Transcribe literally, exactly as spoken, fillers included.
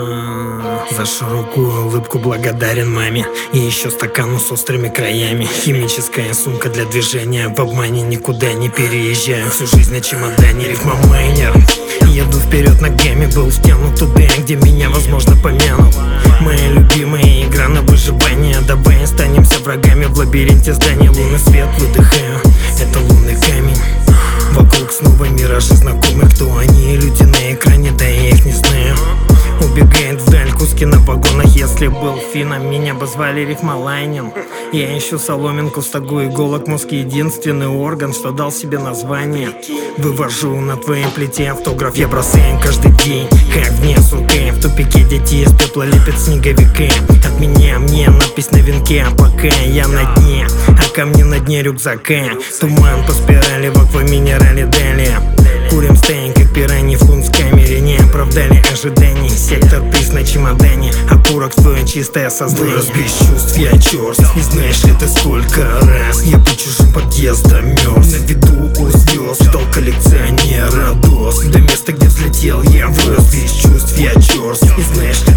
А, За широкую улыбку благодарен маме. И еще стакану с острыми краями. Химическая сумка для движения. В обмане никуда не переезжаю. Всю жизнь на чемодане, рифмомайнер. Еду вперед ногами, был втянут туда, где меня, возможно, помянут. Моя любимая игра на выживание. Давай останемся врагами в лабиринте зданий. Лунный свет выдыхаю, это лунный камень. Вокруг снова миражи знакомые. Кто они, люди на экране, да я их не знаю. Убегает вдаль куски на вагонах. Если был финном, меня бы звали Рифмолайнин. Я ищу соломинку в стогу иголок. Мозг — единственный орган, что дал себе название. Вывожу на твоей плите автограф. Я бросаю каждый день, как в несколько. В тупике дети из пепла лепят снеговика. От меня мне надпись на венке. А пока я на дне, а камни на дне рюкзака. Туман по спирали в акваминерале далее. Курим стейн, как пираньи в кунсткамере. Не оправдали ожиданий. Сектор приз на чемодане. Окурок в твое чистое сознание. Вырос без чувств, я черст. Не знаешь ли ты сколько раз я по чужим подъездам мерз. На виду у звезд ждал коллекционера доз. До места, где взлетел, я вырос без чувств, я черст. Не знаешь ли